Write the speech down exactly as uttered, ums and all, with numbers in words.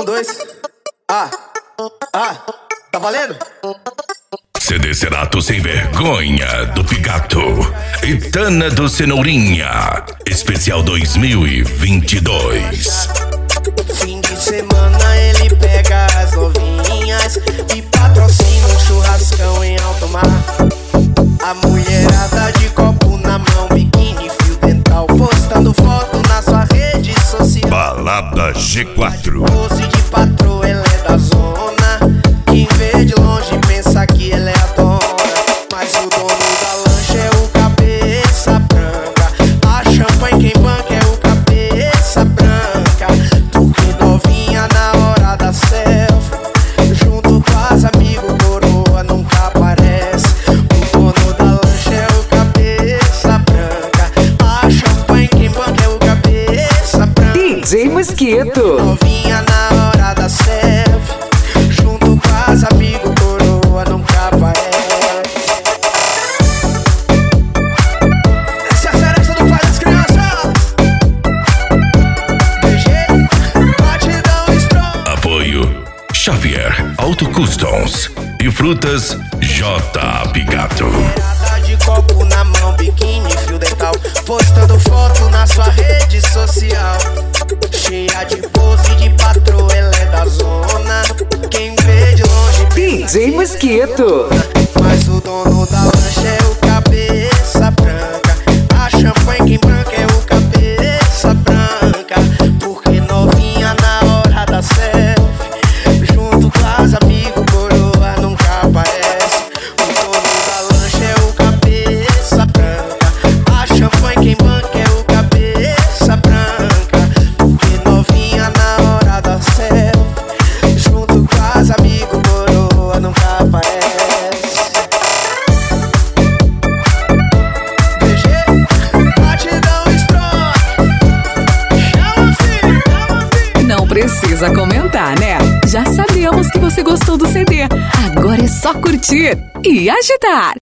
Um, dois. Ah, ah, tá valendo? C D Cerato Sem Vergonha do Pigato e Tana do Cenourinha, especial dois mil e vinte e dois. Fim de semana ele pega as novinhas e patrocina um churrascão em alto mar. A mulherada de copo na mão, biquíni, fio dental, postando foto na sua rede social. Balada G quatro. Pose de patroa, ela é da zona. Quem vê de longe pensa que ela é a dona, mas o dono da lancha é o cabeça branca. A champanhe quem banca é o cabeça branca. Tu que novinha na hora da selfie, junto com as amigos, coroa nunca aparece. O dono da lancha é o cabeça branca. A champanhe quem banca é o cabeça branca. D J Mosquito. Novinha na hora da selfie, junto com as amigos, coroa nunca aparece. Essa é a festa do pai das crianças. D J, batidão strong. Apoio Xavier Auto Customs e Frutas J Pigato. Mulherada de copo na mão, biquíni, fio dental, postando foto na sua rede social. Cheia de pose de patroa, ela é da zona. Quem vê de longe D J Mosquito. mas o dono da lancha é o cabeça branca. A champanhe quem branca é o cabeça branca. Porque novinha na hora da selfie, junto com as amigos, coroa nunca aparece. O dono da lancha é o cabeça branca. A champanhe quem banca é o cabeça branca. Porque novinha na hora da selfie, junto com as amigos, coroa nunca aparece. D J, batidão strong. Chama filho, chama filho. Não precisa comentar, né? Já sabemos que você gostou do C D. Agora é só curtir e agitar.